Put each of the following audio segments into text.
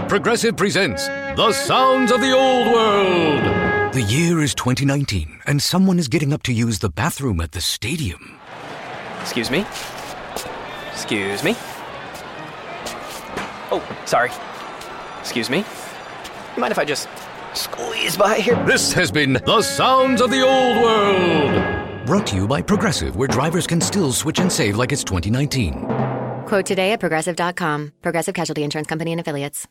Progressive presents The Sounds of the Old World. The year is 2019, and someone is getting up to use the bathroom at the stadium. Excuse me? Excuse me? Oh, sorry. Excuse me? You mind if I just squeeze by here? This has been The Sounds of the Old World. Brought to you by Progressive, where drivers can still switch and save like it's 2019. Quote today at Progressive.com. Progressive Casualty Insurance Company and Affiliates.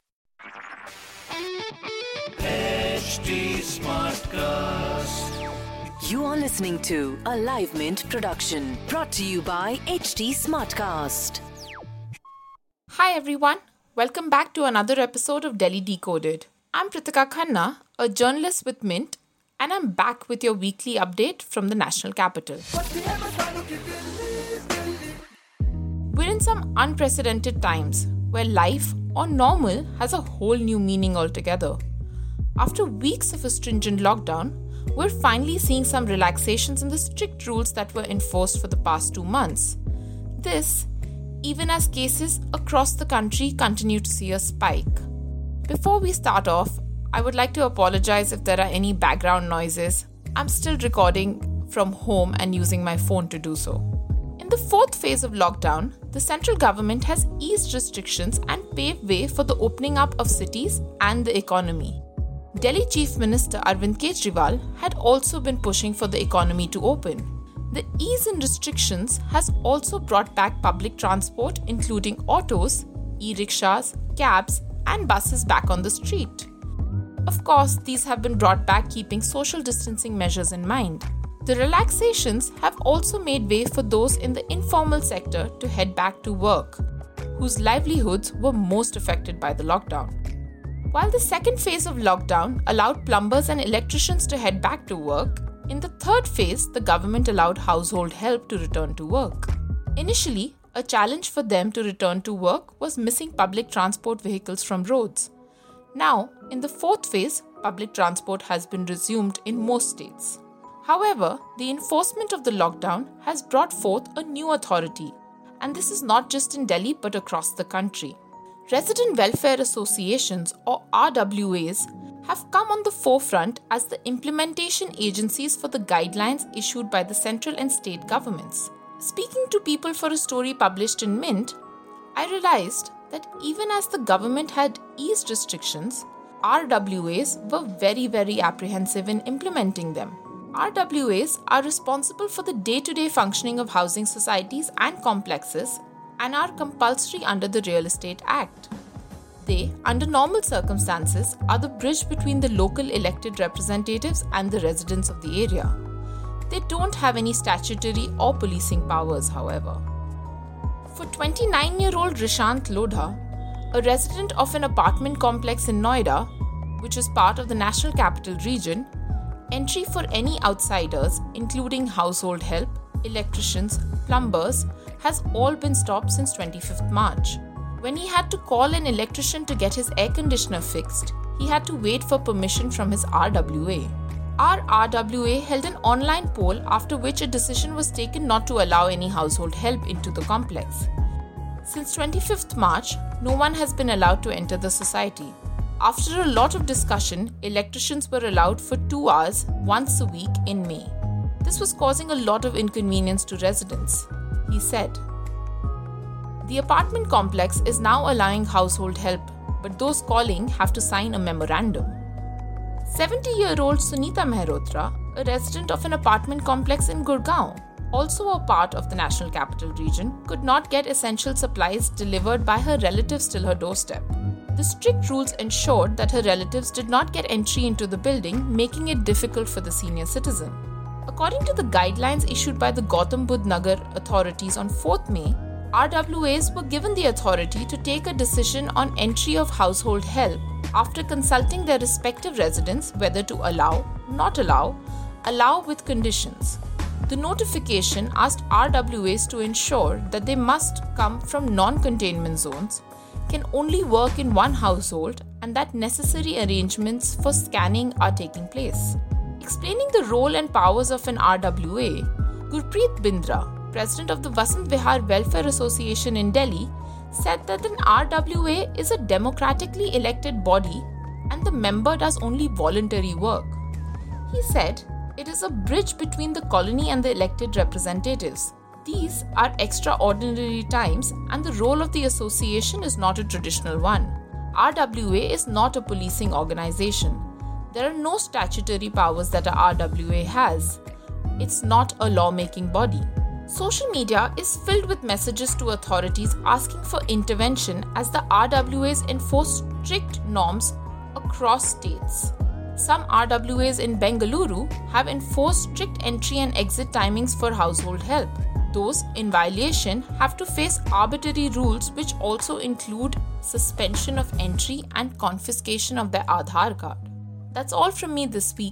HD Smartcast. You are listening to a Live Mint production brought to you by HD Smartcast. Hi everyone, welcome back to another episode of Delhi Decoded. I'm Pritika Khanna, a journalist with Mint, and I'm back with your weekly update from the national capital. We're in some unprecedented times where life, or normal, has a whole new meaning altogether. After weeks of a stringent lockdown, we're finally seeing some relaxations in the strict rules that were enforced for the past 2 months. This, even as cases across the country continue to see a spike. Before we start off, I would like to apologize if there are any background noises. I'm still recording from home and using my phone to do so. In the fourth phase of lockdown, the central government has eased restrictions and paved way for the opening up of cities and the economy. Delhi Chief Minister Arvind Kejriwal had also been pushing for the economy to open. The ease in restrictions has also brought back public transport, including autos, e-rickshaws, cabs, and buses back on the street. Of course, these have been brought back keeping social distancing measures in mind. The relaxations have also made way for those in the informal sector to head back to work, whose livelihoods were most affected by the lockdown. While the second phase of lockdown allowed plumbers and electricians to head back to work, in the third phase, the government allowed household help to return to work. Initially, a challenge for them to return to work was missing public transport vehicles from roads. Now, in the fourth phase, public transport has been resumed in most states. However, the enforcement of the lockdown has brought forth a new authority, and this is not just in Delhi but across the country. Resident Welfare Associations, or RWAs, have come on the forefront as the implementation agencies for the guidelines issued by the central and state governments. Speaking to People for a story published in Mint, I realized that even as the government had eased restrictions, RWAs were very apprehensive in implementing them. RWAs are responsible for the day-to-day functioning of housing societies and complexes and are compulsory under the Real Estate Act. They, under normal circumstances, are the bridge between the local elected representatives and the residents of the area. They don't have any statutory or policing powers, however. For 29-year-old Rishant Lodha, a resident of an apartment complex in Noida, which is part of the National Capital Region, entry for any outsiders, including household help, electricians, plumbers, has all been stopped since 25th March. When he had to call an electrician to get his air conditioner fixed, he had to wait for permission from his RWA. Our RWA held an online poll after which a decision was taken not to allow any household help into the complex. Since 25th March, no one has been allowed to enter the society. After a lot of discussion, electricians were allowed for 2 hours once a week in May. This was causing a lot of inconvenience to residents, he said. The apartment complex is now allowing household help, but those calling have to sign a memorandum. 70-year-old Sunita Mehrotra, a resident of an apartment complex in Gurgaon, also a part of the National Capital Region, could not get essential supplies delivered by her relatives till her doorstep. The strict rules ensured that her relatives did not get entry into the building, making it difficult for the senior citizen. According to the guidelines issued by the Gautam Budh Nagar authorities on 4th May, RWAs were given the authority to take a decision on entry of household help after consulting their respective residents whether to allow, not allow, allow with conditions. The notification asked RWAs to ensure that they must come from non-containment zones, can only work in one household, and that necessary arrangements for scanning are taking place. Explaining the role and powers of an RWA, Gurpreet Bindra, president of the Vasant Vihar Welfare Association in Delhi, said that an RWA is a democratically elected body and the member does only voluntary work. He said it is a bridge between the colony and the elected representatives. These are extraordinary times and the role of the association is not a traditional one. RWA is not a policing organization. There are no statutory powers that a RWA has. It's not a lawmaking body. Social media is filled with messages to authorities asking for intervention as the RWAs enforce strict norms across states. Some RWAs in Bengaluru have enforced strict entry and exit timings for household help. Those in violation have to face arbitrary rules which also include suspension of entry and confiscation of their Aadhaar card. That's all from me this week.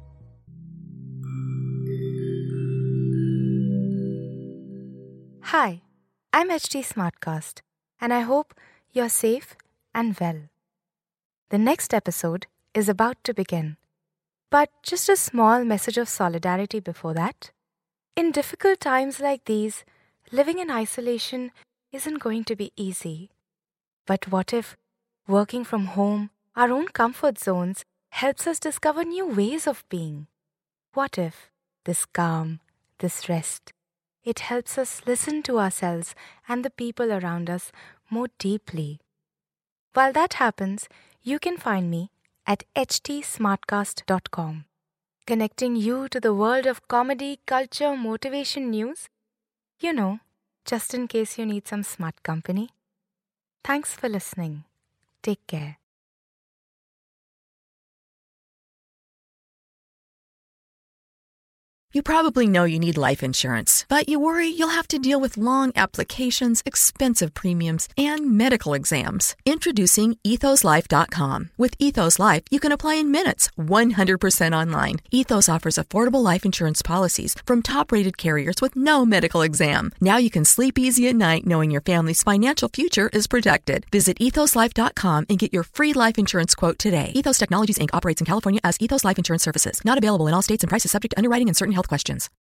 Hi, I'm HT Smartcast, and I hope you're safe and well. The next episode is about to begin, but just a small message of solidarity before that. In difficult times like these, living in isolation isn't going to be easy. But what if working from home, our own comfort zones, helps us discover new ways of being? What if this calm, this rest, it helps us listen to ourselves and the people around us more deeply? While that happens, you can find me at htsmartcast.com, connecting you to the world of comedy, culture, motivation news. You know, just in case you need some smart company. Thanks for listening. Take care. You probably know you need life insurance, but you worry you'll have to deal with long applications, expensive premiums, and medical exams. Introducing EthosLife.com. With Ethos Life, you can apply in minutes, 100% online. Ethos offers affordable life insurance policies from top-rated carriers with no medical exam. Now you can sleep easy at night knowing your family's financial future is protected. Visit EthosLife.com and get your free life insurance quote today. Ethos Technologies, Inc. operates in California as Ethos Life Insurance Services. Not available in all states and prices subject to underwriting and certain health questions.